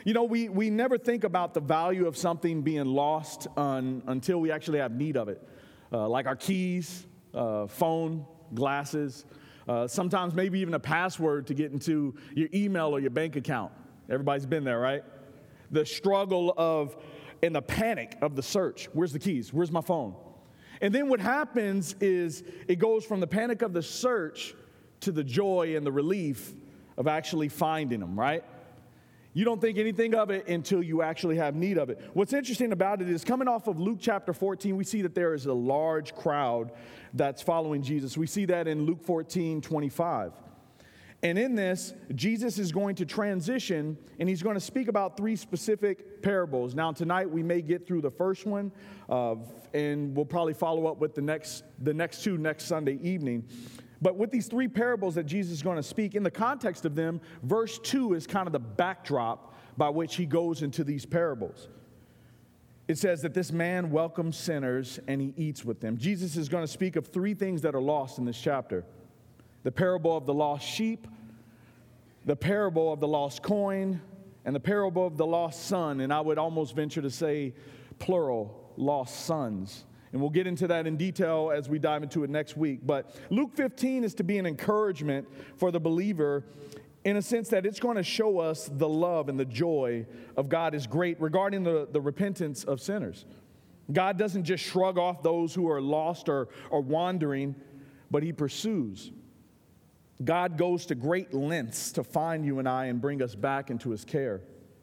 We never think about the value of something being lost until we actually have need of it, like our keys, phone, glasses, sometimes maybe even a password to get into your email or your bank account. Everybody's been there, right? The struggle and the panic of the search. Where's the keys? Where's my phone? And then what happens is it goes from the panic of the search to the joy and the relief of actually finding them, right? You don't think anything of it until you actually have need of it. What's interesting about it is coming off of Luke chapter 14, we see that there is a large crowd that's following Jesus. We see that in Luke 14:25. And in this, Jesus is going to transition, and he's going to speak about 3 specific parables. Now, tonight we may get through the first one, and we'll probably follow up with the next 2 next Sunday evening. But with these 3 parables that Jesus is going to speak, in the context of them, verse 2 is kind of the backdrop by which he goes into these parables. It says that this man welcomes sinners and he eats with them. Jesus is going to speak of 3 things that are lost in this chapter: the parable of the lost sheep, the parable of the lost coin, and the parable of the lost son. And I would almost venture to say, plural, lost sons. And we'll get into that in detail as we dive into it next week. But Luke 15 is to be an encouragement for the believer in a sense that it's going to show us the love and the joy of God is great regarding the repentance of sinners. God doesn't just shrug off those who are lost or wandering, but he pursues. God goes to great lengths to find you and I and bring us back into his care.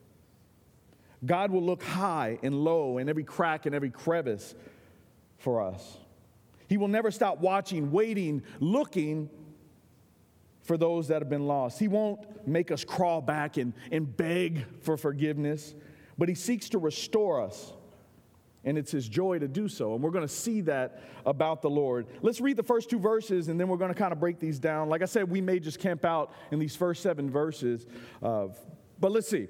God will look high and low in every crack and every crevice for us. He will never stop watching, waiting, looking for those that have been lost. He won't make us crawl back and beg for forgiveness, but he seeks to restore us, and it's his joy to do so. And we're going to see that about the Lord. Let's read the first 2 verses, and then we're going to kind of break these down. Like I said, we may just camp out in these first 7 verses, but let's see.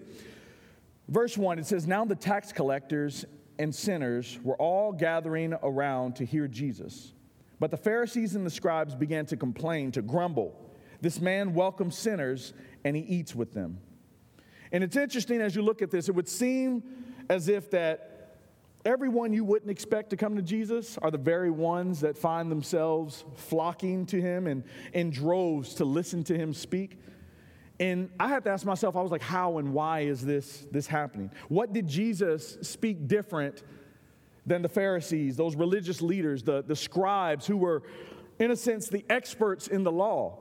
Verse 1, it says, "Now the tax collectors and sinners were all gathering around to hear Jesus. But the Pharisees and the scribes began to complain, to grumble. 'This man welcomes sinners and he eats with them.'" And it's interesting as you look at this, it would seem as if that everyone you wouldn't expect to come to Jesus are the very ones that find themselves flocking to him and in droves to listen to him speak. And I had to ask myself, I was like, how and why is this happening? What did Jesus speak different than the Pharisees, those religious leaders, the scribes who were, in a sense, the experts in the law?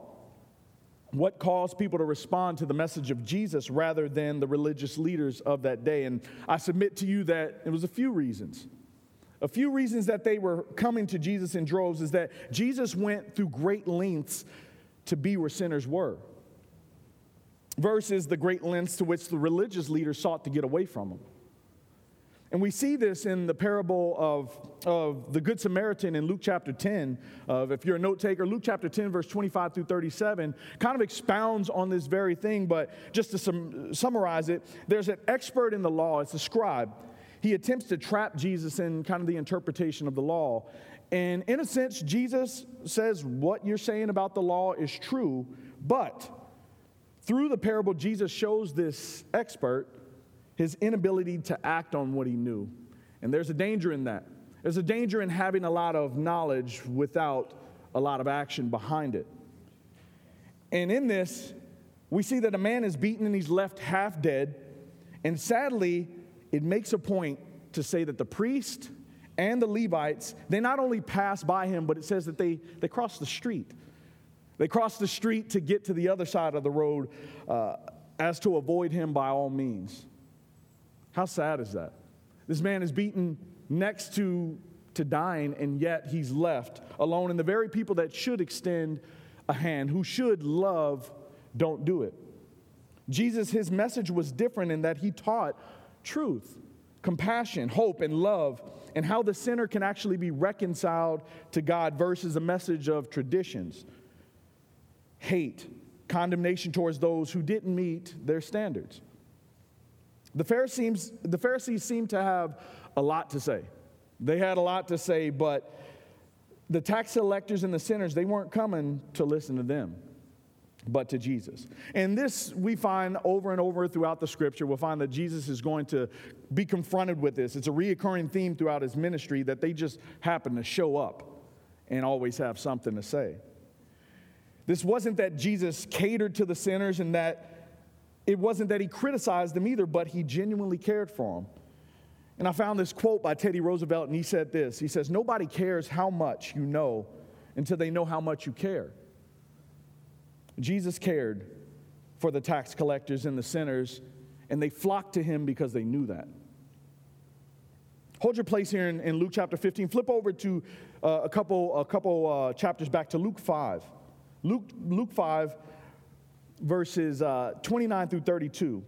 What caused people to respond to the message of Jesus rather than the religious leaders of that day? And I submit to you that it was a few reasons. A few reasons that they were coming to Jesus in droves is that Jesus went through great lengths to be where sinners were, versus the great lengths to which the religious leaders sought to get away from him. And we see this in the parable of the Good Samaritan in Luke chapter 10. If you're a note taker, Luke chapter 10, verse 25 through 37, kind of expounds on this very thing. But just to summarize it, there's an expert in the law. It's a scribe. He attempts to trap Jesus in kind of the interpretation of the law. And in a sense, Jesus says what you're saying about the law is true, but through the parable, Jesus shows this expert his inability to act on what he knew. And there's a danger in that. There's a danger in having a lot of knowledge without a lot of action behind it. And in this, we see that a man is beaten and he's left half dead. And sadly, it makes a point to say that the priest and the Levites, they not only pass by him, but it says that they cross the street. They cross the street to get to the other side of the road as to avoid him by all means. How sad is that? This man is beaten next to dying, and yet he's left alone. And the very people that should extend a hand, who should love, don't do it. Jesus, his message was different in that he taught truth, compassion, hope, and love, and how the sinner can actually be reconciled to God versus a message of traditions, hate, condemnation towards those who didn't meet their standards. The Pharisees seemed to have a lot to say. They had a lot to say, but the tax collectors and the sinners, they weren't coming to listen to them. but to Jesus. And this we find over and over throughout the scripture. We'll find that Jesus is going to be confronted with this. It's a reoccurring theme throughout his ministry that they just happen to show up and always have something to say. This wasn't that Jesus catered to the sinners, and that it wasn't that he criticized them either, but he genuinely cared for them. And I found this quote by Teddy Roosevelt, and he said this. He says, "Nobody cares how much you know until they know how much you care." Jesus cared for the tax collectors and the sinners, and they flocked to him because they knew that. Hold your place here in Luke chapter 15. Flip over to a couple chapters back to Luke 5. Luke 5, verses 29 through 32.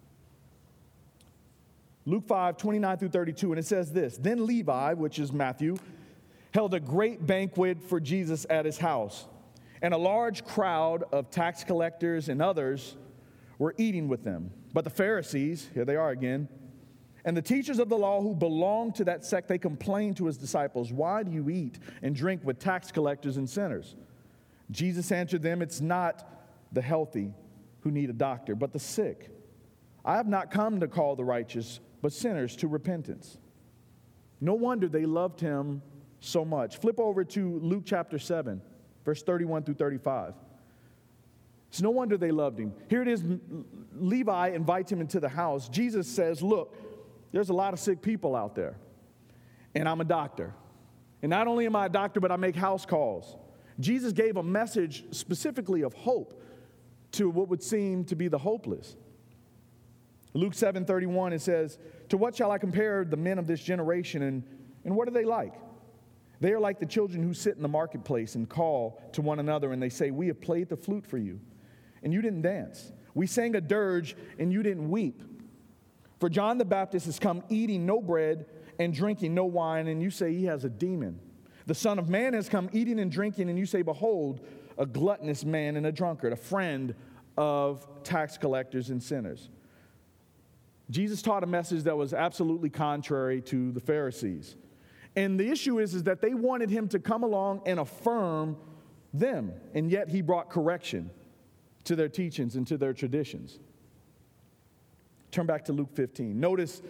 Luke 5, 29 through 32, and it says this: "Then Levi," which is Matthew, "held a great banquet for Jesus at his house. And a large crowd of tax collectors and others were eating with them. But the Pharisees," here they are again, "and the teachers of the law who belonged to that sect, they complained to his disciples, 'Why do you eat and drink with tax collectors and sinners?' Jesus answered them, 'It's not the healthy who need a doctor, but the sick. I have not come to call the righteous, but sinners to repentance.' No wonder they loved him so much." Flip over to Luke chapter 7. Verse 31 through 35. It's no wonder they loved him. Here it is, Levi invites him into the house. Jesus says, "Look, there's a lot of sick people out there, and I'm a doctor. And not only am I a doctor, but I make house calls." Jesus gave a message specifically of hope to what would seem to be the hopeless. Luke 7:31, it says, "To what shall I compare the men of this generation, and what are they like? They are like the children who sit in the marketplace and call to one another, and they say, 'We have played the flute for you, and you didn't dance. We sang a dirge, and you didn't weep. For John the Baptist has come eating no bread and drinking no wine, and you say he has a demon. The Son of Man has come eating and drinking, and you say, Behold, a gluttonous man and a drunkard, a friend of tax collectors and sinners.'" Jesus taught a message that was absolutely contrary to the Pharisees. And the issue is that they wanted him to come along and affirm them, and yet he brought correction to their teachings and to their traditions. Turn back to Luke 15. Notice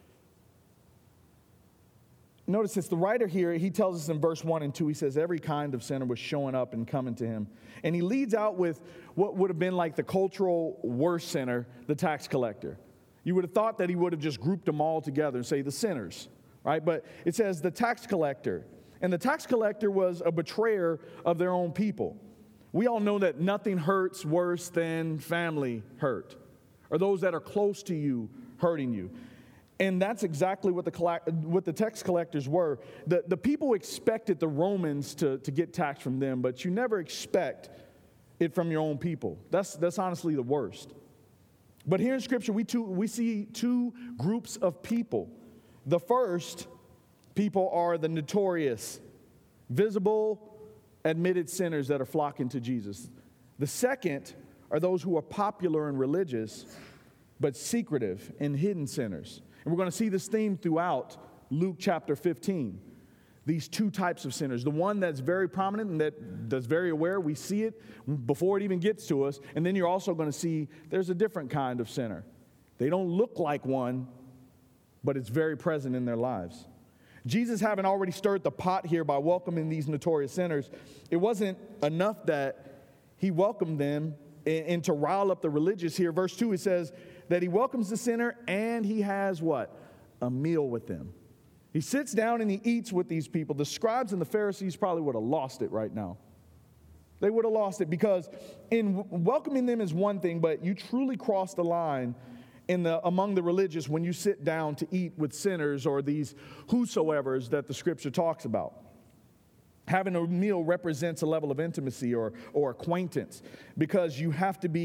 it's the writer here, he tells us in verse 1 and 2, he says every kind of sinner was showing up and coming to him. And he leads out with what would have been like the cultural worst sinner, the tax collector. You would have thought that he would have just grouped them all together and say the sinners. Right? But it says the tax collector. And the tax collector was a betrayer of their own people. We all know that nothing hurts worse than family hurt, or those that are close to you hurting you. And that's exactly what the tax collectors were. The people expected the Romans to get tax from them, but you never expect it from your own people. That's honestly the worst. But here in Scripture, we see two groups of people. The first people are the notorious, visible, admitted sinners that are flocking to Jesus. The second are those who are popular and religious, but secretive and hidden sinners. And we're going to see this theme throughout Luke chapter 15. These two types of sinners. The one that's very prominent and that's very aware, we see it before it even gets to us. And then you're also going to see there's a different kind of sinner. They don't look like one, but it's very present in their lives. Jesus, having already stirred the pot here by welcoming these notorious sinners, it wasn't enough that he welcomed them and to rile up the religious here. Verse 2, it says that he welcomes the sinner and he has what? A meal with them. He sits down and he eats with these people. The scribes and the Pharisees probably would have lost it right now. They would have lost it because in welcoming them is one thing, but you truly cross the line among the religious when you sit down to eat with sinners or these whosoevers that the Scripture talks about. Having a meal represents a level of intimacy or acquaintance, because you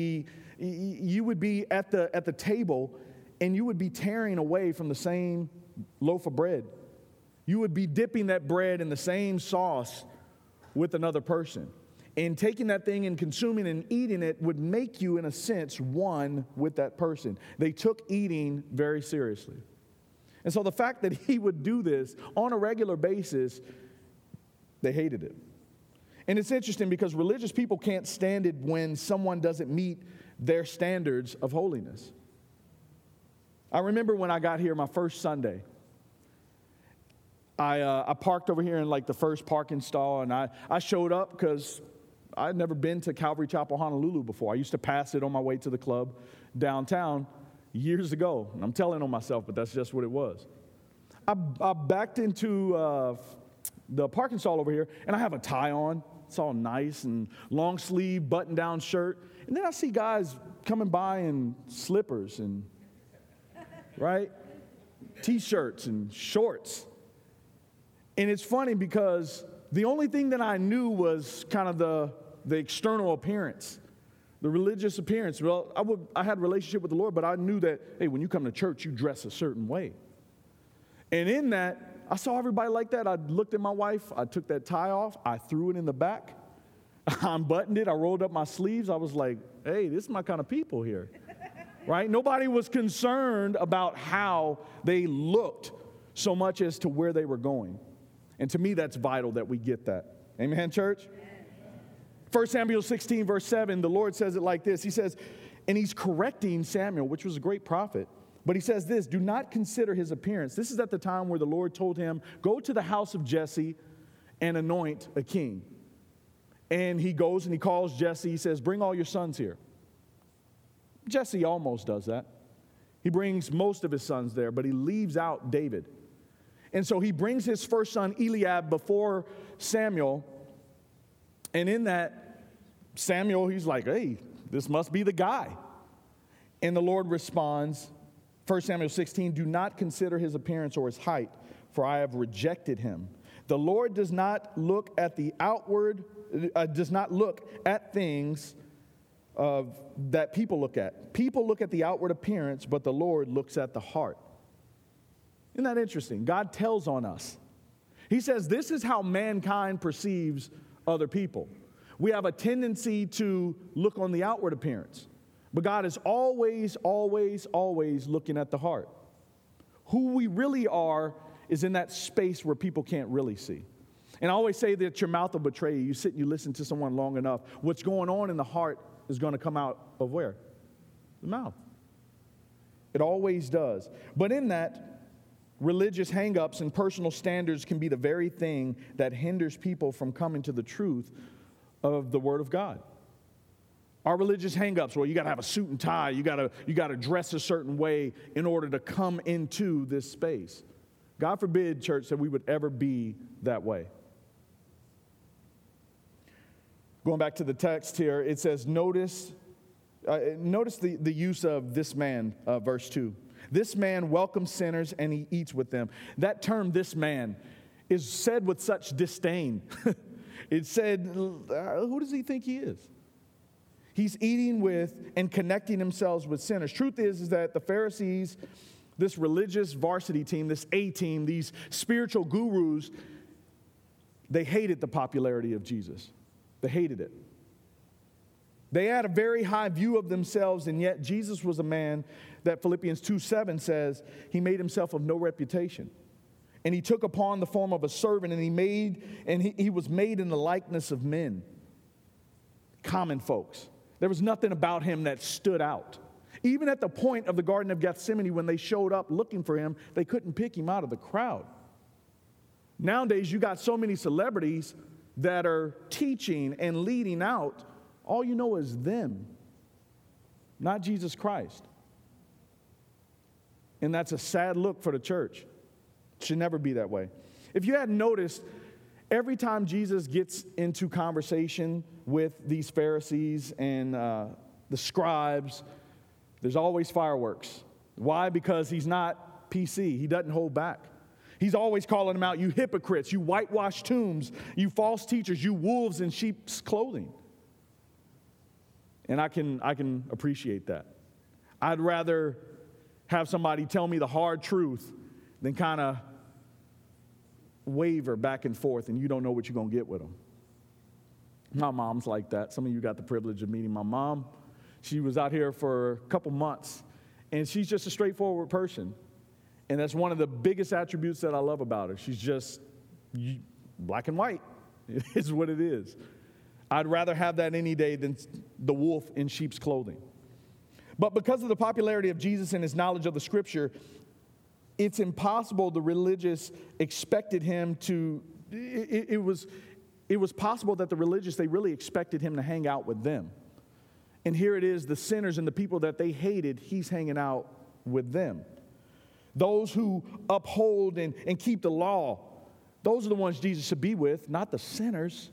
would be at the table and you would be tearing away from the same loaf of bread. You would be dipping that bread in the same sauce with another person. And taking that thing and consuming and eating it would make you, in a sense, one with that person. They took eating very seriously. And so the fact that he would do this on a regular basis, they hated it. And it's interesting because religious people can't stand it when someone doesn't meet their standards of holiness. I remember when I got here my first Sunday, I parked over here in like the first parking stall, and I showed up because I'd never been to Calvary Chapel, Honolulu before. I used to pass it on my way to the club downtown years ago. And I'm telling on myself, but that's just what it was. I backed into the parking stall over here, and I have a tie on. It's all nice and long sleeve, button down shirt. And then I see guys coming by in slippers and, right, T-shirts and shorts. And it's funny because the only thing that I knew was kind of the external appearance, the religious appearance. Well, I had a relationship with the Lord, but I knew that, hey, when you come to church, you dress a certain way. And in that, I saw everybody like that. I looked at my wife. I took that tie off. I threw it in the back. I unbuttoned it. I rolled up my sleeves. I was like, hey, this is my kind of people here, right? Nobody was concerned about how they looked so much as to where they were going. And to me, that's vital that we get that. Amen, church? 1 Samuel 16, verse 7, the Lord says it like this. He says, and he's correcting Samuel, which was a great prophet. But he says this, do not consider his appearance. This is at the time where the Lord told him, go to the house of Jesse and anoint a king. And he goes and he calls Jesse. He says, bring all your sons here. Jesse almost does that. He brings most of his sons there, but he leaves out David. And so he brings his first son, Eliab, before Samuel. And in that, Samuel, he's like, hey, this must be the guy. And the Lord responds, 1 Samuel 16, do not consider his appearance or his height, for I have rejected him. The Lord does not look at the outward, does not look at things that people look at. People look at the outward appearance, but the Lord looks at the heart. Isn't that interesting? God tells on us. He says this is how mankind perceives other people. We have a tendency to look on the outward appearance. But God is always, always, always looking at the heart. Who we really are is in that space where people can't really see. And I always say that your mouth will betray you. You sit and you listen to someone long enough. What's going on in the heart is going to come out of where? The mouth. It always does. But in that, religious hang-ups and personal standards can be the very thing that hinders people from coming to the truth of the Word of God. Our religious hang-ups, well, you got to have a suit and tie. You got to dress a certain way in order to come into this space. God forbid, church, that we would ever be that way. Going back to the text here, it says, notice the use of this man, verse 2. This man welcomes sinners and he eats with them. That term, this man, is said with such disdain. It said, who does he think he is? He's eating with and connecting themselves with sinners. Truth is that the Pharisees, this religious varsity team, this A team, these spiritual gurus, they hated the popularity of Jesus. They hated it. They had a very high view of themselves, and yet Jesus was a man that Philippians 2:7 says he made himself of no reputation. And he took upon the form of a servant, and he was made in the likeness of men, common folks. There was nothing about him that stood out. Even at the point of the Garden of Gethsemane, when they showed up looking for him, they couldn't pick him out of the crowd. Nowadays, you got so many celebrities that are teaching and leading out. All you know is them, not Jesus Christ. And that's a sad look for the church. It should never be that way. If you hadn't noticed, every time Jesus gets into conversation with these Pharisees and the scribes, there's always fireworks. Why? Because he's not PC. He doesn't hold back. He's always calling them out, you hypocrites, you whitewashed tombs, you false teachers, you wolves in sheep's clothing. And I can appreciate that. I'd rather have somebody tell me the hard truth than kind of waver back and forth and you don't know what you're going to get with them. My mom's like that. Some of you got the privilege of meeting my mom. She was out here for a couple months, and she's just a straightforward person. And that's one of the biggest attributes that I love about her. She's just black and white. It is what it is. I'd rather have that any day than the wolf in sheep's clothing. But because of the popularity of Jesus and his knowledge of the Scripture, it's impossible the religious expected him to, it was possible that the religious, they really expected him to hang out with them. And here it is, the sinners and the people that they hated, he's hanging out with them. Those who uphold and keep the law, those are the ones Jesus should be with, not the sinners.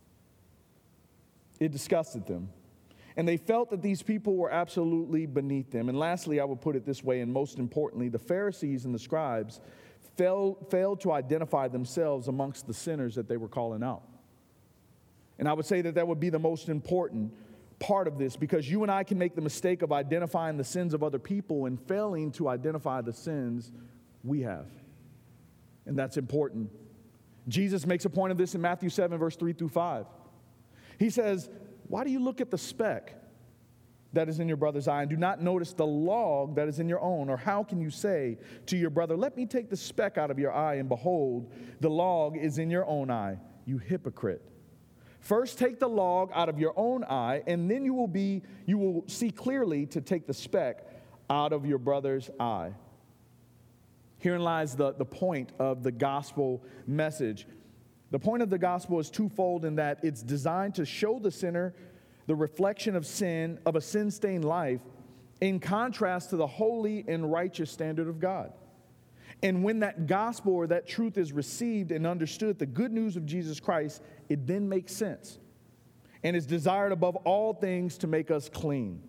It disgusted them. And they felt that these people were absolutely beneath them. And lastly, I would put it this way, and most importantly, the Pharisees and the scribes failed to identify themselves amongst the sinners that they were calling out. And I would say that that would be the most important part of this, because you and I can make the mistake of identifying the sins of other people and failing to identify the sins we have. And that's important. Jesus makes a point of this in Matthew 7, verse 3 through 5. He says, why do you look at the speck that is in your brother's eye and do not notice the log that is in your own? Or how can you say to your brother, let me take the speck out of your eye, and behold, the log is in your own eye, you hypocrite? First take the log out of your own eye, and then you will see clearly to take the speck out of your brother's eye. Herein lies the point of the gospel message. The point of the gospel is twofold in that it's designed to show the sinner the reflection of sin, of a sin-stained life, in contrast to the holy and righteous standard of God. And when that gospel or that truth is received and understood, the good news of Jesus Christ, it then makes sense and is desired above all things to make us clean.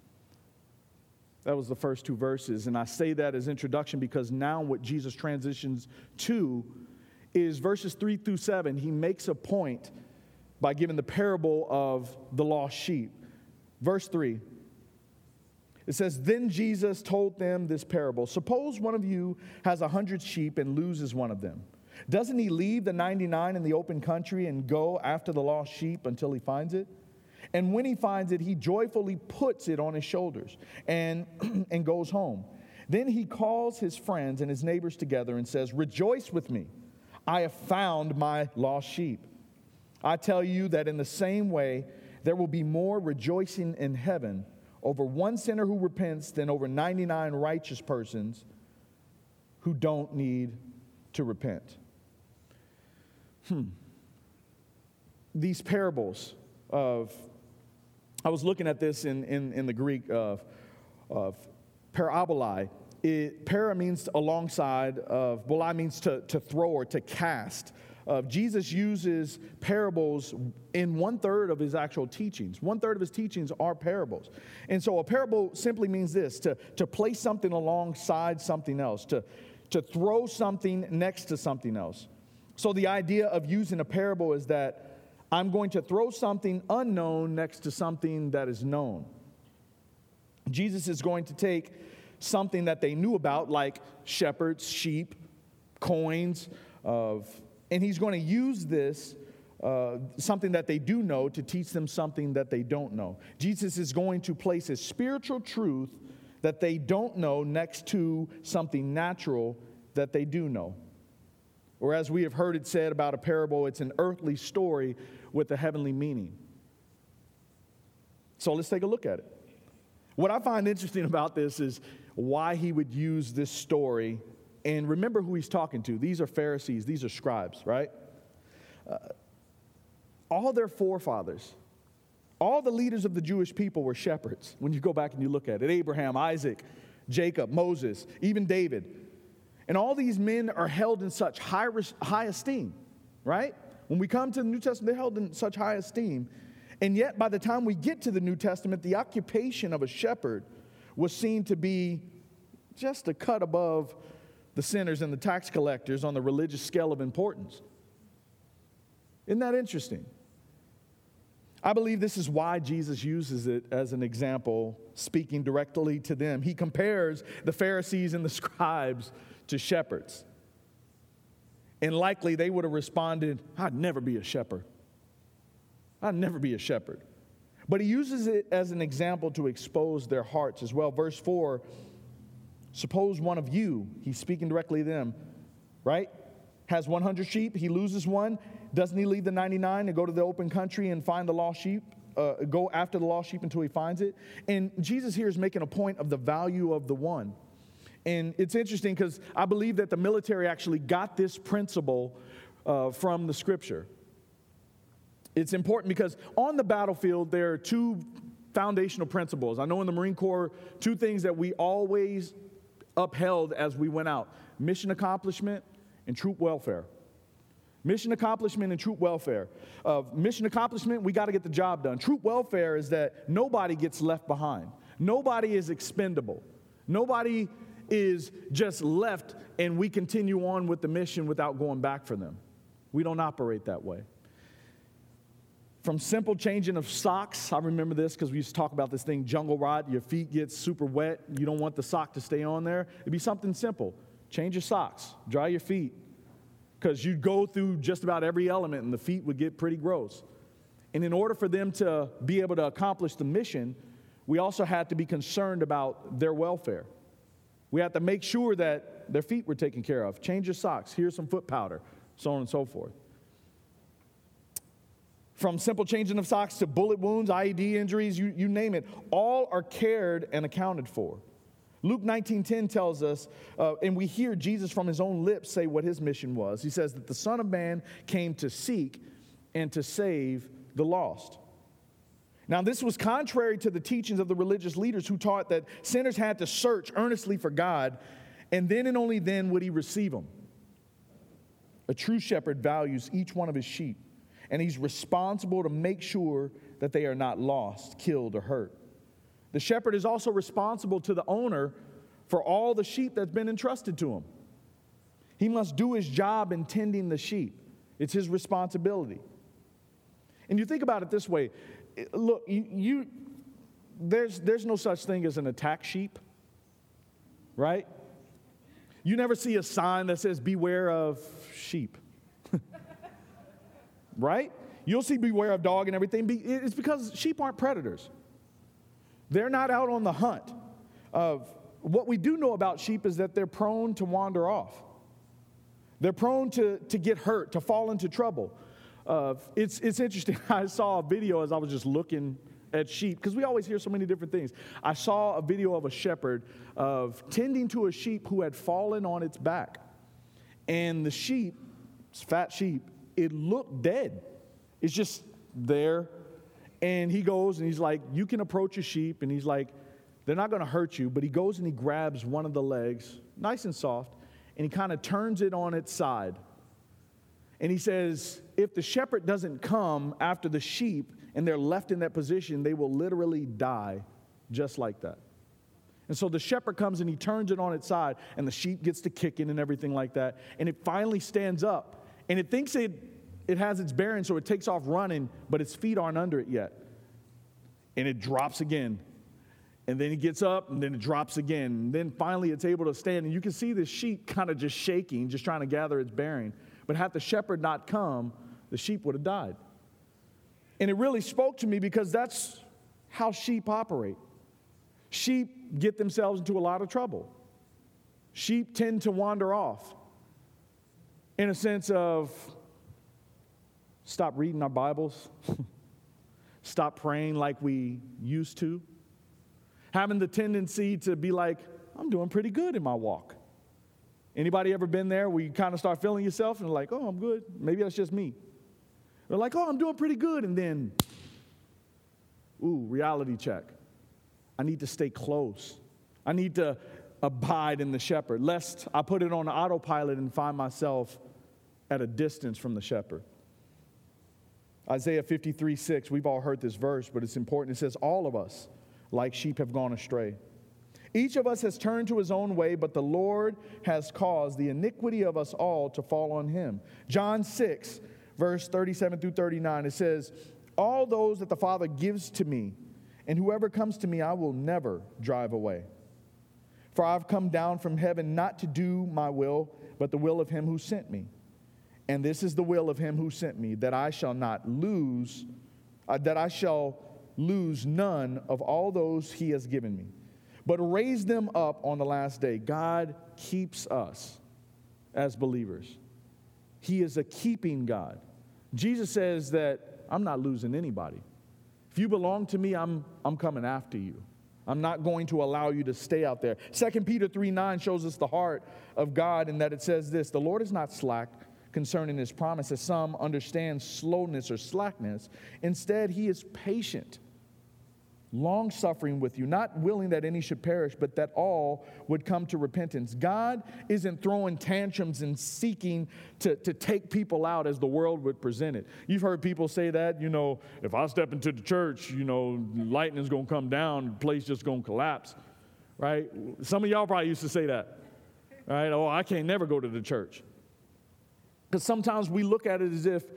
That was the first two verses, and I say that as introduction because now what Jesus transitions to is verses 3 through 7. He makes a point by giving the parable of the lost sheep. Verse 3, it says, then Jesus told them this parable. Suppose one of you has 100 sheep and loses one of them. Doesn't he leave the 99 in the open country and go after the lost sheep until he finds it? And when he finds it, he joyfully puts it on his shoulders and goes home. Then he calls his friends and his neighbors together and says, rejoice with me. I have found my lost sheep. I tell you that in the same way, there will be more rejoicing in heaven over one sinner who repents than over 99 righteous persons who don't need to repent. These parables of, I was looking at this in the Greek of parabolai. Para means alongside of, bolai means to throw or to cast. Jesus uses parables in 1/3 of his actual teachings. 1/3 of his teachings are parables. And so a parable simply means this, to place something alongside something else, to throw something next to something else. So the idea of using a parable is that I'm going to throw something unknown next to something that is known. Jesus is going to take something that they knew about, like shepherds, sheep, coins, and he's going to use this, something that they do know, to teach them something that they don't know. Jesus is going to place a spiritual truth that they don't know next to something natural that they do know. Or as we have heard it said about a parable, it's an earthly story with a heavenly meaning. So let's take a look at it. What I find interesting about this is why he would use this story. And remember who he's talking to. These are Pharisees. These are scribes, right? All their forefathers, all the leaders of the Jewish people were shepherds. When you go back and you look at it, Abraham, Isaac, Jacob, Moses, even David. And all these men are held in such high esteem, right? When we come to the New Testament, they're held in such high esteem. And yet, by the time we get to the New Testament, the occupation of a shepherd was seen to be just a cut above the sinners and the tax collectors on the religious scale of importance. Isn't that interesting? I believe this is why Jesus uses it as an example, speaking directly to them. He compares the Pharisees and the scribes to shepherds. And likely they would have responded, I'd never be a shepherd. I'd never be a shepherd. But he uses it as an example to expose their hearts as well. Verse 4, suppose one of you, he's speaking directly to them, right? Has 100 sheep, he loses one. Doesn't he leave the 99 and go to the open country and find the lost sheep? Go after the lost sheep until he finds it? And Jesus here is making a point of the value of the one. And it's interesting because I believe that the military actually got this principle from the scripture. It's important because on the battlefield, there are two foundational principles. I know in the Marine Corps, two things that we always upheld as we went out: mission accomplishment and troop welfare. Mission accomplishment and troop welfare. Mission accomplishment, we got to get the job done. Troop welfare is that nobody gets left behind. Nobody is expendable. Nobody is just left and we continue on with the mission without going back for them. We don't operate that way. From simple changing of socks, I remember this because we used to talk about this thing, jungle rot. Your feet get super wet. You don't want the sock to stay on there. It'd be something simple. Change your socks. Dry your feet. Because you'd go through just about every element and the feet would get pretty gross. And in order for them to be able to accomplish the mission, we also had to be concerned about their welfare. We had to make sure that their feet were taken care of. Change your socks. Here's some foot powder, so on and so forth. From simple changing of socks to bullet wounds, IED injuries, you name it, all are cared and accounted for. Luke 19:10 tells us, and we hear Jesus from his own lips say what his mission was. He says that the Son of Man came to seek and to save the lost. Now, this was contrary to the teachings of the religious leaders who taught that sinners had to search earnestly for God, and then and only then would he receive them. A true shepherd values each one of his sheep, and he's responsible to make sure that they are not lost, killed, or hurt. The shepherd is also responsible to the owner for all the sheep that's been entrusted to him. He must do his job in tending the sheep. It's his responsibility. And you think about it this way. Look, there's no such thing as an attack sheep, right? You never see a sign that says, beware of sheep. Right? You'll see beware of dog and everything. It's because sheep aren't predators. They're not out on the hunt. What we do know about sheep is that they're prone to wander off. They're prone to get hurt, to fall into trouble. It's interesting. I saw a video as I was just looking at sheep, because we always hear so many different things. I saw a video of a shepherd of tending to a sheep who had fallen on its back. And the sheep, it's fat sheep, it looked dead. It's just there. And he goes and he's like, you can approach a sheep. And he's like, they're not going to hurt you. But he goes and he grabs one of the legs, nice and soft, and he kind of turns it on its side. And he says, if the shepherd doesn't come after the sheep and they're left in that position, they will literally die just like that. And so the shepherd comes and he turns it on its side, and the sheep gets to kicking and everything like that. And it finally stands up. And it thinks it has its bearings, so it takes off running, but its feet aren't under it yet. And it drops again. And then it gets up, and then it drops again. And then finally it's able to stand. And you can see this sheep kind of just shaking, just trying to gather its bearing. But had the shepherd not come, the sheep would have died. And it really spoke to me because that's how sheep operate. Sheep get themselves into a lot of trouble. Sheep tend to wander off in a sense of stop reading our Bibles, stop praying like we used to, having the tendency to be like, I'm doing pretty good in my walk. Anybody ever been there where you kind of start feeling yourself and like, oh, I'm good. Maybe that's just me. They're like, oh, I'm doing pretty good. And then, reality check. I need to stay close. I need to abide in the shepherd, lest I put it on autopilot and find myself at a distance from the shepherd. Isaiah 53:6, we've all heard this verse, but it's important. It says, all of us, like sheep, have gone astray. Each of us has turned to his own way, but the Lord has caused the iniquity of us all to fall on him. John 6, verse 37 through 39, it says, all those that the Father gives to me, and whoever comes to me, I will never drive away. For I've come down from heaven not to do my will, but the will of him who sent me. And this is the will of him who sent me, that I shall lose none of all those he has given me, but raise them up on the last day. God keeps us as believers. He is a keeping God. Jesus says that I'm not losing anybody. If you belong to me, I'm coming after you. I'm not going to allow you to stay out there. 2 Peter 3:9 shows us the heart of God in that it says this: the Lord is not slack concerning his promise, as some understand slowness or slackness. Instead, he is patient, long-suffering with you, not willing that any should perish, but that all would come to repentance. God isn't throwing tantrums and seeking to take people out as the world would present it. You've heard people say that, if I step into the church, lightning's going to come down, the place just going to collapse, right? Some of y'all probably used to say that, right? Oh, I can't never go to the church. Because sometimes we look at it as if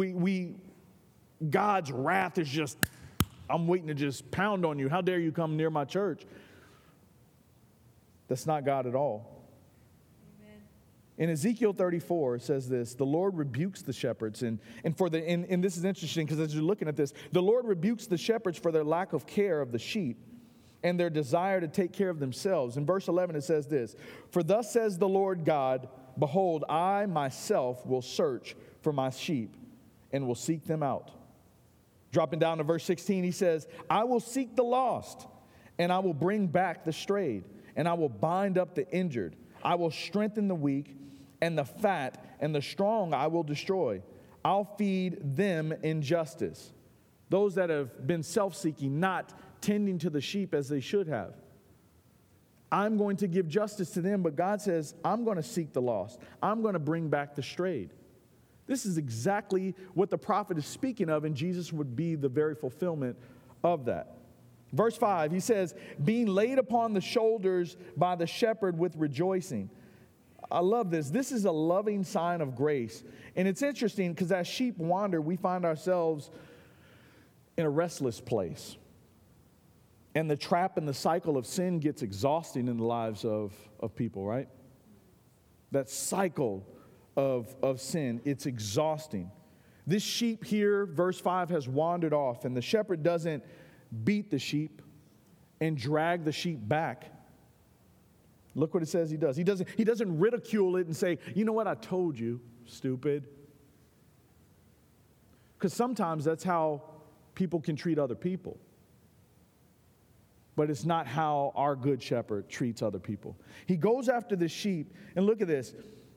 God's wrath is just, I'm waiting to just pound on you. How dare you come near my church? That's not God at all. Amen. In Ezekiel 34, it says this: the Lord rebukes the shepherds. And this is interesting because as you're looking at this, the Lord rebukes the shepherds for their lack of care of the sheep and their desire to take care of themselves. In verse 11, it says this: for thus says the Lord God, behold, I myself will search for my sheep and will seek them out. Dropping down to verse 16, he says, I will seek the lost, and I will bring back the strayed, and I will bind up the injured. I will strengthen the weak, and the fat and the strong I will destroy. I'll feed them in justice. Those that have been self-seeking, not tending to the sheep as they should have. I'm going to give justice to them, but God says, I'm going to seek the lost. I'm going to bring back the strayed. This is exactly what the prophet is speaking of, and Jesus would be the very fulfillment of that. Verse 5, he says, being laid upon the shoulders by the shepherd with rejoicing. I love this. This is a loving sign of grace. And it's interesting because as sheep wander, we find ourselves in a restless place. And the trap and the cycle of sin gets exhausting in the lives of people, right? That cycle of sin, it's exhausting. This sheep here, verse 5, has wandered off, and the shepherd doesn't beat the sheep and drag the sheep back. Look what it says he does. He doesn't ridicule it and say, you know what, I told you, stupid. Because sometimes that's how people can treat other people. But it's not how our good shepherd treats other people. He goes after the sheep, and look at this.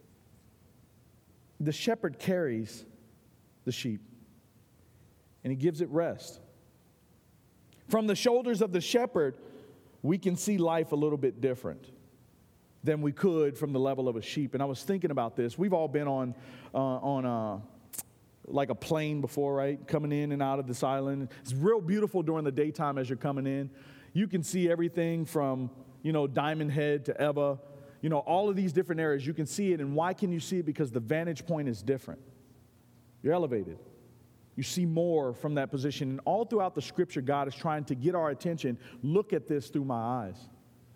The shepherd carries the sheep, and he gives it rest. From the shoulders of the shepherd, we can see life a little bit different than we could from the level of a sheep. And I was thinking about this. We've all been on like a plane before, right? Coming in and out of this island. It's real beautiful during the daytime as you're coming in. You can see everything from, Diamond Head to Eva. All of these different areas, you can see it. And why can you see it? Because the vantage point is different. You're elevated. You see more from that position. And all throughout the scripture, God is trying to get our attention. Look at this through my eyes.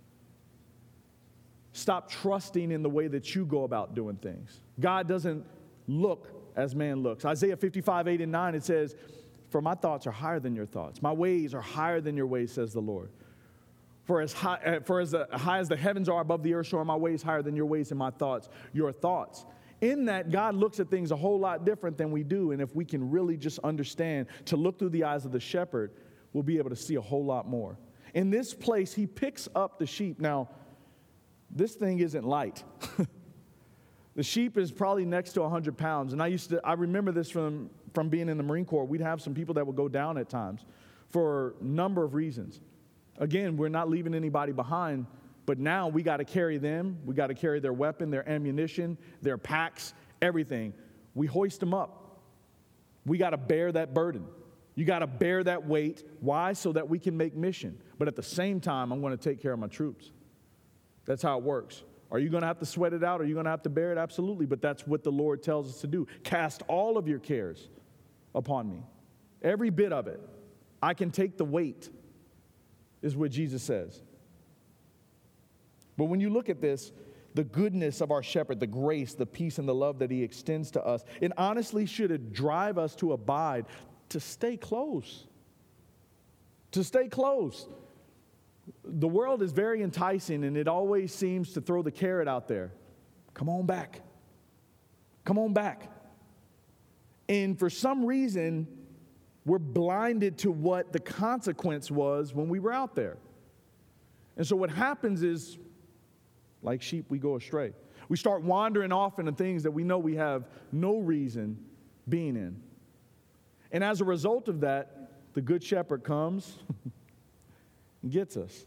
Stop trusting in the way that you go about doing things. God doesn't look as man looks. Isaiah 55:8-9, it says, for my thoughts are higher than your thoughts. My ways are higher than your ways, says the Lord. For as high as the heavens are above the earth, so are my ways higher than your ways, and my thoughts your thoughts. In that, God looks at things a whole lot different than we do. And if we can really just understand to look through the eyes of the shepherd, we'll be able to see a whole lot more. In this place, he picks up the sheep. Now, this thing isn't light. The sheep is probably next to 100 pounds. And I remember this from being in the Marine Corps. We'd have some people that would go down at times for a number of reasons. Again, we're not leaving anybody behind, but now we got to carry them. We got to carry their weapon, their ammunition, their packs, everything. We hoist them up. We got to bear that burden. You got to bear that weight. Why? So that we can make mission. But at the same time, I'm going to take care of my troops. That's how it works. Are you going to have to sweat it out? Are you going to have to bear it? Absolutely. But that's what the Lord tells us to do. Cast all of your cares upon me. Every bit of it. I can take the weight, is what Jesus says. But when you look at this, the goodness of our shepherd, the grace, the peace, and the love that he extends to us, it honestly should drive us to abide, to stay close. To stay close. The world is very enticing, and it always seems to throw the carrot out there. Come on back. Come on back. And for some reason, we're blinded to what the consequence was when we were out there. And so what happens is, like sheep, we go astray. We start wandering off into things that we know we have no reason being in. And as a result of that, the Good Shepherd comes and gets us.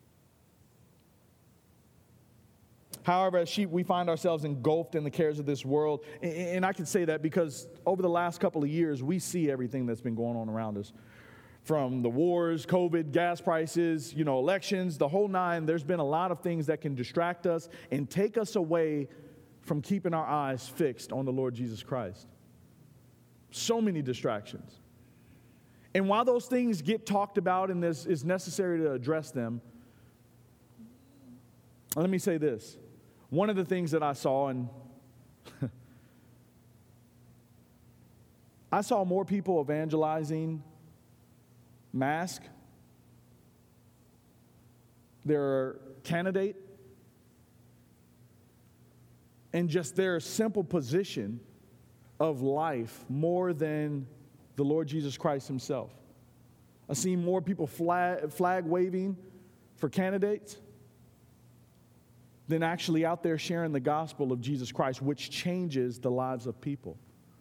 However, as sheep, we find ourselves engulfed in the cares of this world. And I can say that because over the last couple of years, we see everything that's been going on around us. From the wars, COVID, gas prices, elections, the whole nine, there's been a lot of things that can distract us and take us away from keeping our eyes fixed on the Lord Jesus Christ. So many distractions. And while those things get talked about and this is necessary to address them, let me say this. One of the things that I saw, and I saw more people evangelizing mask, their candidate, and just their simple position of life more than the Lord Jesus Christ himself. I've seen more people flag waving for candidates than actually out there sharing the gospel of Jesus Christ, which changes the lives of people.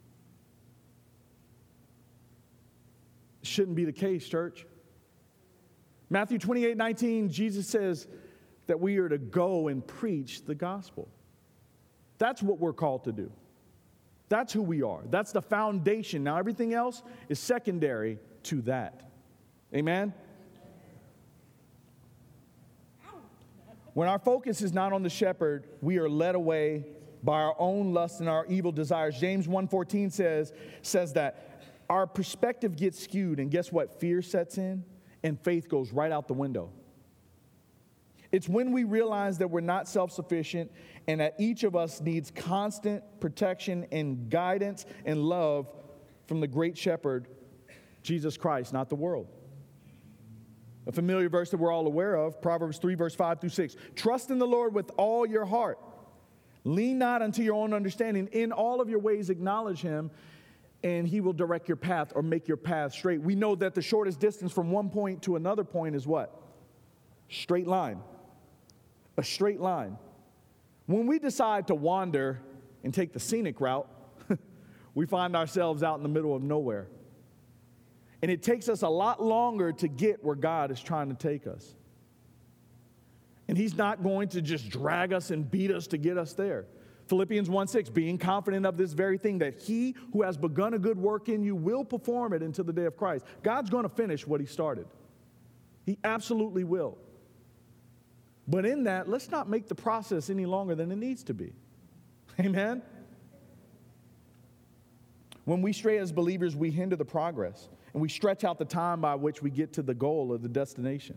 Shouldn't be the case, church. Matthew 28:19, Jesus says that we are to go and preach the gospel. That's what we're called to do. That's who we are. That's the foundation. Now, everything else is secondary to that. Amen? When our focus is not on the shepherd, we are led away by our own lust and our evil desires. James 1:14 says that our perspective gets skewed, and guess what? Fear sets in, and faith goes right out the window. It's when we realize that we're not self-sufficient and that each of us needs constant protection and guidance and love from the great shepherd, Jesus Christ, not the world. A familiar verse that we're all aware of, Proverbs 3, verse 5 through 6. Trust in the Lord with all your heart. Lean not unto your own understanding. In all of your ways acknowledge him, and he will direct your path or make your path straight. We know that the shortest distance from one point to another point is what? Straight line. A straight line. When we decide to wander and take the scenic route, we find ourselves out in the middle of nowhere. And it takes us a lot longer to get where God is trying to take us. And he's not going to just drag us and beat us to get us there. Philippians 1:6, being confident of this very thing, that he who has begun a good work in you will perform it until the day of Christ. God's going to finish what he started. He absolutely will. But in that, let's not make the process any longer than it needs to be. Amen? When we stray as believers, we hinder the progress, and we stretch out the time by which we get to the goal or the destination.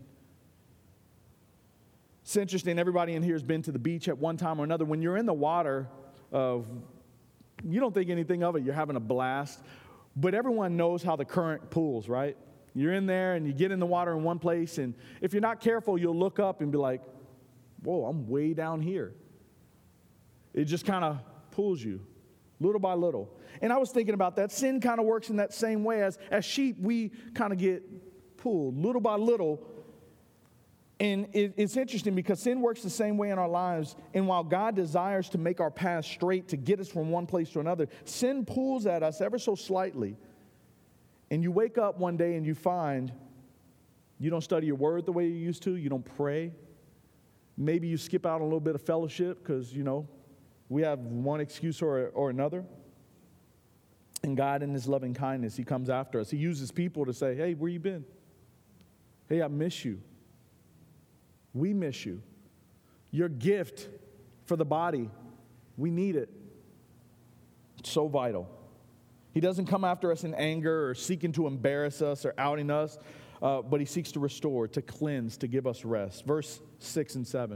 It's interesting, everybody in here has been to the beach at one time or another. When you're in the water, you don't think anything of it. You're having a blast. But everyone knows how the current pulls, right? You're in there and you get in the water in one place, and if you're not careful, you'll look up and be like, whoa, I'm way down here. It just kind of pulls you little by little. And I was thinking about that. Sin kind of works in that same way. As sheep, we kind of get pulled little by little. And it's interesting because sin works the same way in our lives. And while God desires to make our path straight to get us from one place to another, sin pulls at us ever so slightly. And you wake up one day and you find you don't study your word the way you used to. You don't pray. Maybe you skip out on a little bit of fellowship because, we have one excuse or another. And God, in his loving kindness, he comes after us. He uses people to say, hey, where you been? Hey, I miss you. We miss you. Your gift for the body, we need it. It's so vital. He doesn't come after us in anger or seeking to embarrass us or outing us, but he seeks to restore, to cleanse, to give us rest. Verse 6 and 7.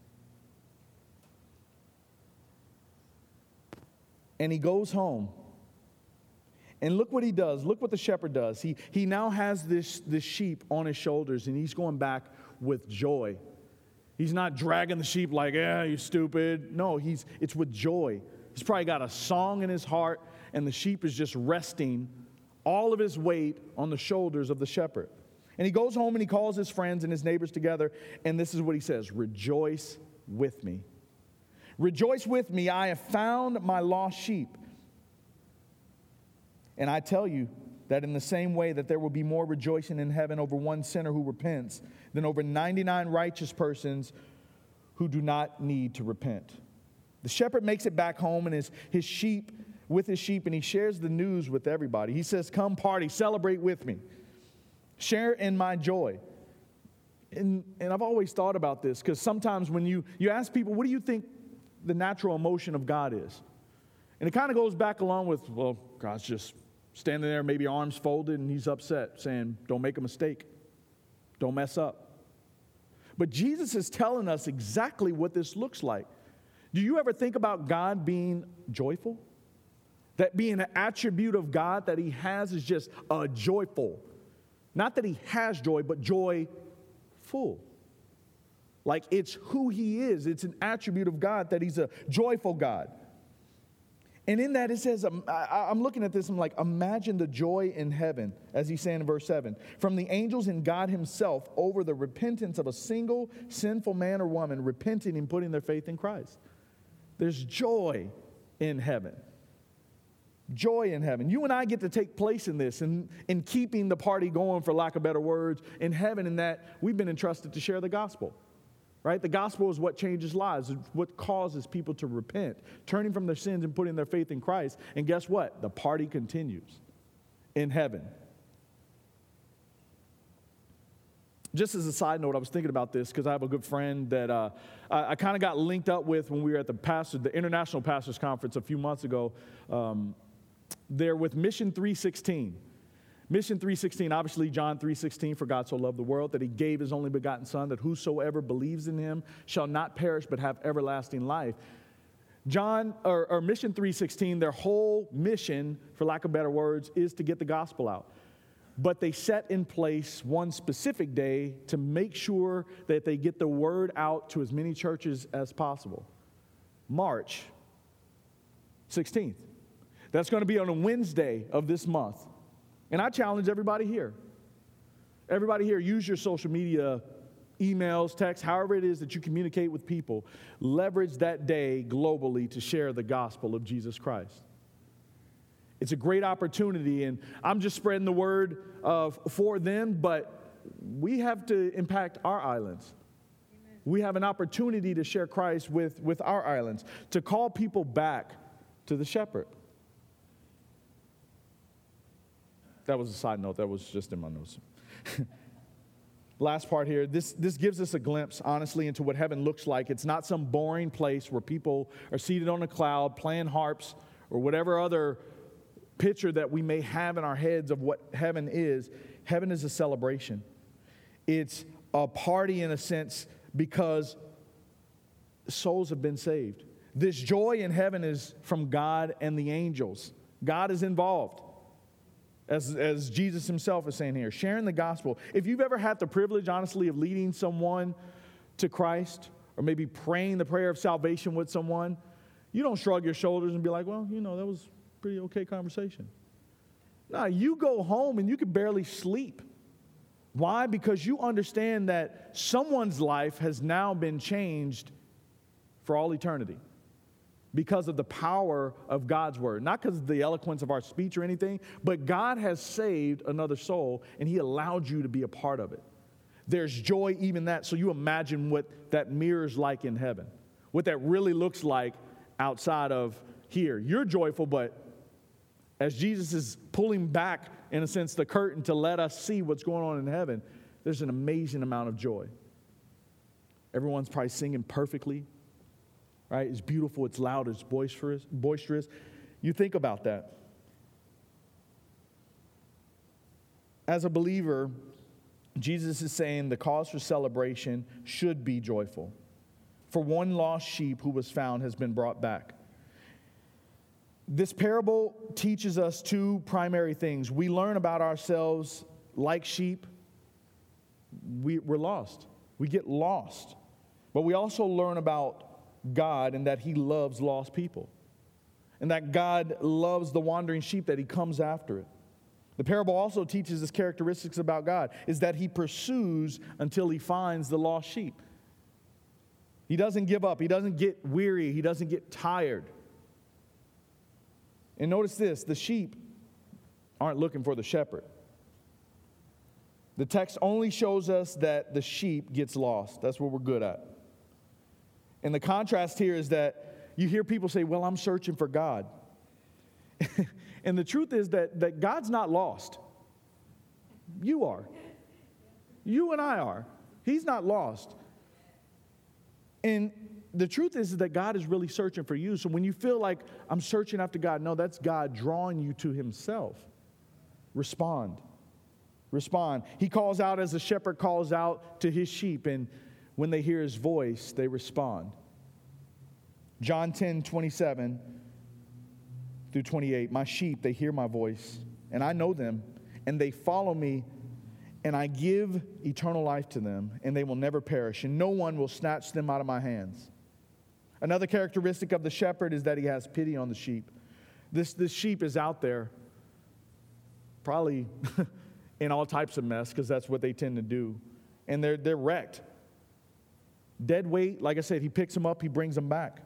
And he goes home. And look what he does. Look what the shepherd does. He now has this sheep on his shoulders, and he's going back with joy. He's not dragging the sheep like, yeah, you stupid. No, it's with joy. He's probably got a song in his heart and the sheep is just resting all of his weight on the shoulders of the shepherd. And he goes home and he calls his friends and his neighbors together, and this is what he says: rejoice with me. Rejoice with me, I have found my lost sheep. And I tell you that in the same way that there will be more rejoicing in heaven over one sinner who repents than over 99 righteous persons who do not need to repent. The shepherd makes it back home and his sheep, and he shares the news with everybody. He says, come party, celebrate with me. Share in my joy. And I've always thought about this, because sometimes when you ask people, what do you think the natural emotion of God is? And it kind of goes back along with, well, God's just standing there, maybe arms folded, and he's upset, saying, don't make a mistake. Don't mess up. But Jesus is telling us exactly what this looks like. Do you ever think about God being joyful? That being an attribute of God that he has is just a joyful. Not that he has joy, but joyful. Like it's who he is. It's an attribute of God that he's a joyful God. And in that it says, I'm looking at this, I'm like, imagine the joy in heaven, as he's saying in verse 7, from the angels and God himself over the repentance of a single sinful man or woman repenting and putting their faith in Christ. There's joy in heaven. Joy in heaven. You and I get to take place in this, and in keeping the party going, for lack of better words, in heaven, in that we've been entrusted to share the gospel. Right? The gospel is what changes lives. It's what causes people to repent, turning from their sins and putting their faith in Christ. And guess what? The party continues in heaven. Just as a side note, I was thinking about this because I have a good friend that I kind of got linked up with when we were at the International Pastors Conference a few months ago. They're with Mission 316. Mission 316, obviously John 3:16, for God so loved the world that he gave his only begotten son, that whosoever believes in him shall not perish but have everlasting life. Mission 3:16, their whole mission, for lack of better words, is to get the gospel out. But they set in place one specific day to make sure that they get the word out to as many churches as possible. March 16th. That's going to be on a Wednesday of this month. And I challenge everybody here. Everybody here, use your social media, emails, texts, however it is that you communicate with people. Leverage that day globally to share the gospel of Jesus Christ. It's a great opportunity, and I'm just spreading the word for them, but we have to impact our islands. Amen. We have an opportunity to share Christ with our islands, to call people back to the shepherd. That was a side note. That was just in my notes. Last part here. This gives us a glimpse, honestly, into what heaven looks like. It's not some boring place where people are seated on a cloud playing harps or whatever other picture that we may have in our heads of what heaven is. Heaven is a celebration. It's a party in a sense because souls have been saved. This joy in heaven is from God and the angels. God is involved. As Jesus himself is saying here, sharing the gospel. If you've ever had the privilege, honestly, of leading someone to Christ, or maybe praying the prayer of salvation with someone, you don't shrug your shoulders and be like, well, that was a pretty okay conversation. No, you go home and you can barely sleep. Why? Because you understand that someone's life has now been changed for all eternity. Because of the power of God's word. Not because of the eloquence of our speech or anything, but God has saved another soul, and he allowed you to be a part of it. There's joy even that, so you imagine what that mirrors like in heaven. What that really looks like outside of here. You're joyful, but as Jesus is pulling back, in a sense, the curtain to let us see what's going on in heaven, there's an amazing amount of joy. Everyone's probably singing perfectly. Right? It's beautiful, it's loud, it's boisterous. You think about that. As a believer, Jesus is saying the cause for celebration should be joyful. For one lost sheep who was found has been brought back. This parable teaches us two primary things. We learn about ourselves like sheep. We're lost. We get lost. But we also learn about God and that he loves lost people. and that God loves the wandering sheep, that he comes after it. The parable also teaches us characteristics about God, is that he pursues until he finds the lost sheep. He doesn't give up. He doesn't get weary. He doesn't get tired. And notice this, the sheep aren't looking for the shepherd. The text only shows us that the sheep gets lost. That's what we're good at. And the contrast here is that you hear people say, well, I'm searching for God. And the truth is that God's not lost. You are. You and I are. He's not lost. And the truth is that God is really searching for you. So when you feel like I'm searching after God, no, that's God drawing you to himself. Respond. Respond. He calls out as a shepherd calls out to his sheep, and when they hear his voice, they respond. John 10:27 through 28, my sheep, they hear my voice, and I know them, and they follow me, and I give eternal life to them, and they will never perish, and no one will snatch them out of my hands. Another characteristic of the shepherd is that he has pity on the sheep. This sheep is out there, probably in all types of mess, because that's what they tend to do. And they're wrecked. Dead weight, like I said, he picks them up, he brings them back.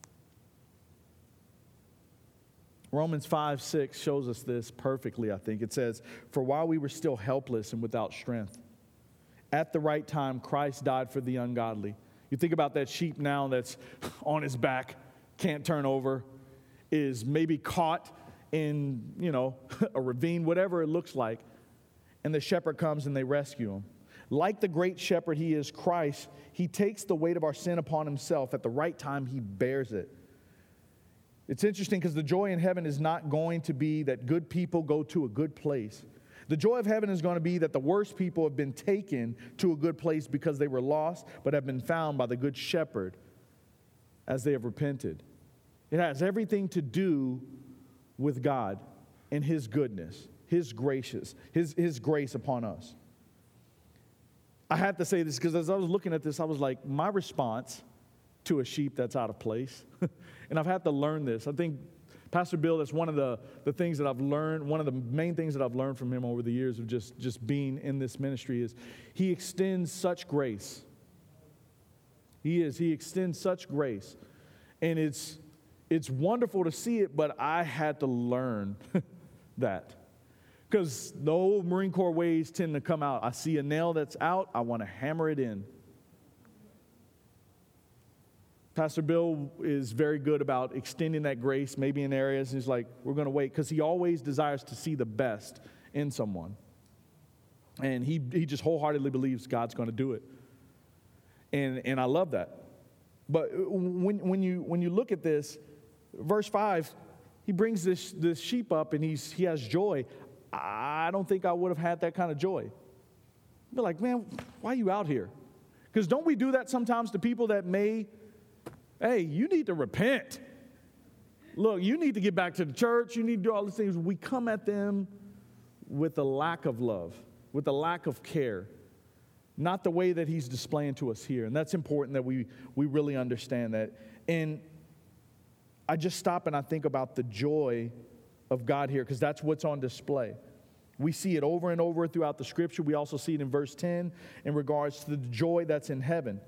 Romans 5:6 shows us this perfectly, I think. It says, for while we were still helpless and without strength, at the right time, Christ died for the ungodly. You think about that sheep now that's on his back, can't turn over, is maybe caught in, a ravine, whatever it looks like. And the shepherd comes and they rescue him. Like the great shepherd he is, Christ, he takes the weight of our sin upon himself. At the right time, he bears it. It's interesting because the joy in heaven is not going to be that good people go to a good place. The joy of heaven is going to be that the worst people have been taken to a good place because they were lost, but have been found by the good shepherd as they have repented. It has everything to do with God and his goodness, his grace upon us. I had to say this because as I was looking at this, I was like, my response to a sheep that's out of place, and I've had to learn this. I think Pastor Bill, that's one of the things that I've learned, one of the main things that I've learned from him over the years of just being in this ministry is he extends such grace. He extends such grace. And it's wonderful to see it, but I had to learn that. Because the old Marine Corps ways tend to come out. I see a nail that's out, I want to hammer it in. Pastor Bill is very good about extending that grace, maybe in areas. He's like, we're going to wait, because he always desires to see the best in someone. And he just wholeheartedly believes God's going to do it. And I love that. But when you look at this, verse 5, he brings this sheep up and he has joy. I don't think I would have had that kind of joy. I'd be like, man, why are you out here? Because don't we do that sometimes to people that hey, you need to repent. Look, you need to get back to the church. You need to do all these things. We come at them with a lack of love, with a lack of care, not the way that he's displaying to us here. And that's important that we really understand that. And I just stop and I think about the joy of God here, because that's what's on display. We see it over and over throughout the scripture. We also see it in verse 10 in regards to the joy that's in heaven.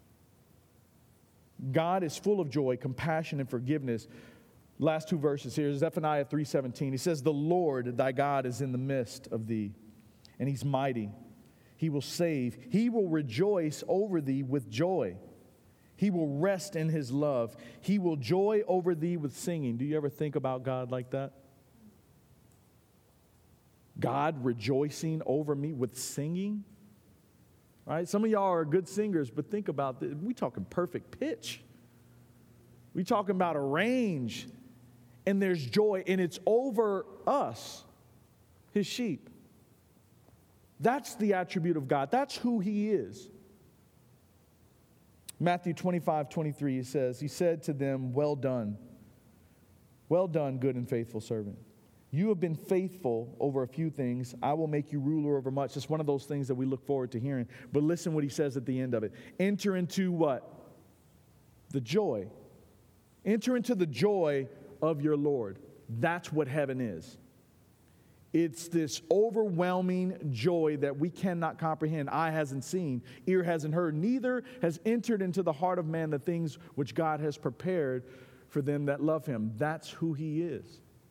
God is full of joy, compassion, and forgiveness. Last two verses here, Zephaniah 3:17. He says, the Lord, thy God, is in the midst of thee, and he's mighty. He will save. He will rejoice over thee with joy. He will rest in his love. He will joy over thee with singing. Do you ever think about God like that? God rejoicing over me with singing? Right? Some of y'all are good singers, but think about this. We talking perfect pitch. We talking about a range. And there's joy, and it's over us, his sheep. That's the attribute of God. That's who he is. Matthew 25:23, he says, he said to them, well done, good and faithful servant. You have been faithful over a few things. I will make you ruler over much. It's one of those things that we look forward to hearing. But listen what he says at the end of it. Enter into what? The joy. Enter into the joy of your Lord. That's what heaven is. It's this overwhelming joy that we cannot comprehend. Eye hasn't seen, ear hasn't heard, neither has entered into the heart of man the things which God has prepared for them that love him. That's who he is.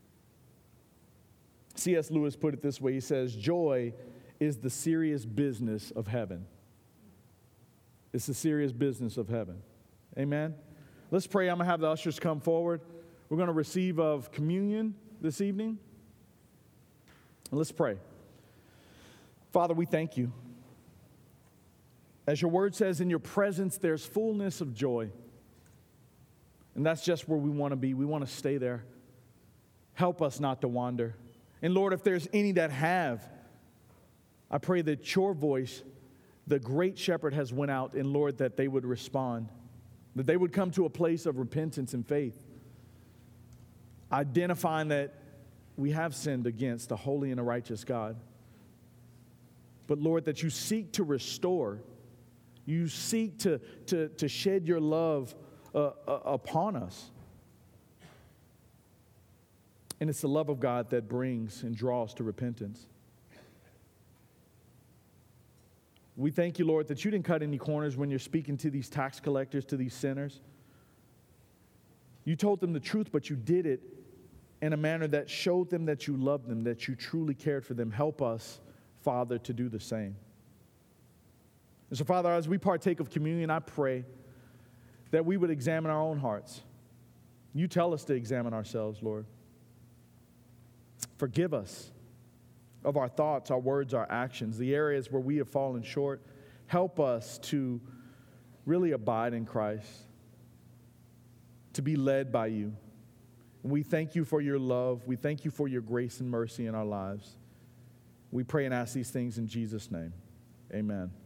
C.S. Lewis put it this way. He says, joy is the serious business of heaven. It's the serious business of heaven. Amen? Let's pray. I'm going to have the ushers come forward. We're going to receive of communion this evening. Let's pray. Father, we thank you. As your word says, in your presence there's fullness of joy. And that's just where we want to be. We want to stay there. Help us not to wander. And Lord, if there's any that have, I pray that your voice, the great shepherd, has went out, and Lord, that they would respond, that they would come to a place of repentance and faith, identifying that we have sinned against a holy and a righteous God. But Lord, that you seek to restore, you seek to shed your love upon us. And it's the love of God that brings and draws to repentance. We thank you, Lord, that you didn't cut any corners when you're speaking to these tax collectors, to these sinners. You told them the truth, but you did it in a manner that showed them that you loved them, that you truly cared for them. Help us, Father, to do the same. And so, Father, as we partake of communion, I pray that we would examine our own hearts. You tell us to examine ourselves, Lord. Forgive us of our thoughts, our words, our actions, the areas where we have fallen short. Help us to really abide in Christ, to be led by you. We thank you for your love. We thank you for your grace and mercy in our lives. We pray and ask these things in Jesus' name. Amen.